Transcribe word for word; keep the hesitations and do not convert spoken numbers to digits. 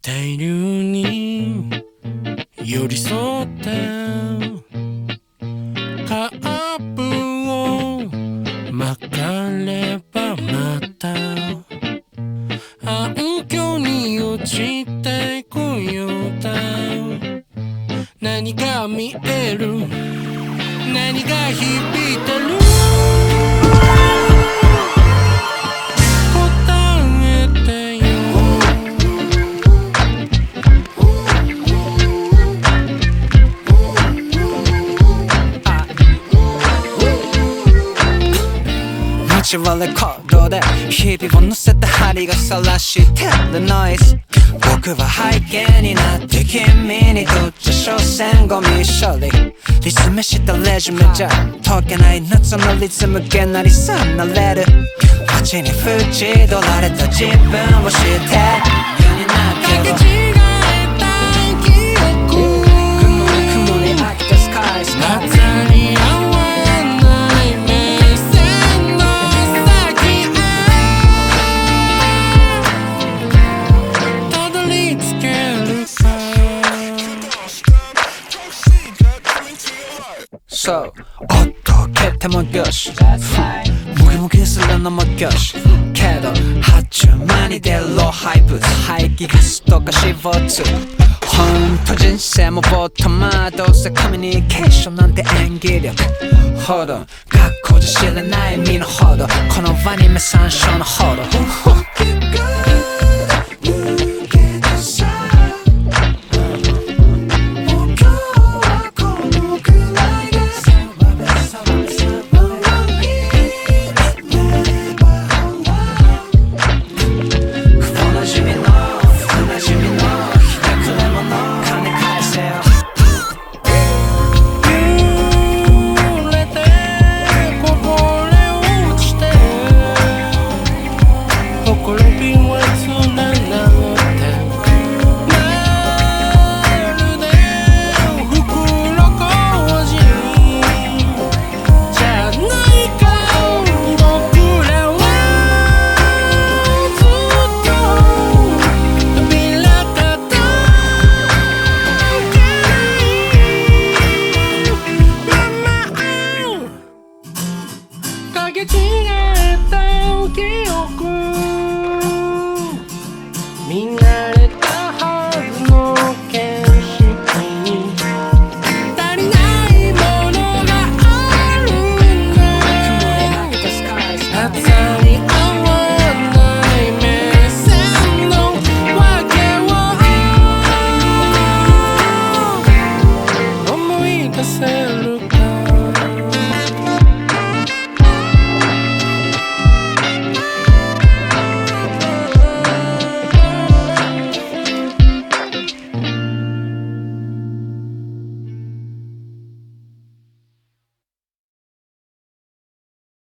対流に寄り添ってカープを巻かればまた暗渠に落ちてこようだ。何が見える、何が響いてる、答えてよ。 街はレコードで日々を乗せた針が晒してるノイズ。僕は背景になって君にとって所詮ゴミ処理。リズムしたレジュメじゃ解けない夏のリズムげなりさなれる。街に縁取られた自分を知って世になっては雲に飽きたスカイスカイそう、おっと蹴ってもよし、もぎもぎするのもよし。けど発注間に出るローハイプ排気ガスとか シーオーツー。 ほんと人生もボットマどうせコミュニケーションなんて演技力ほど学校じゃ知らない身のほどこのアニメ参照のほどかけ違えた記憶見慣れたはずの景色に足りないものがあるんだ。当たり合わない目線の訳を思い出せるか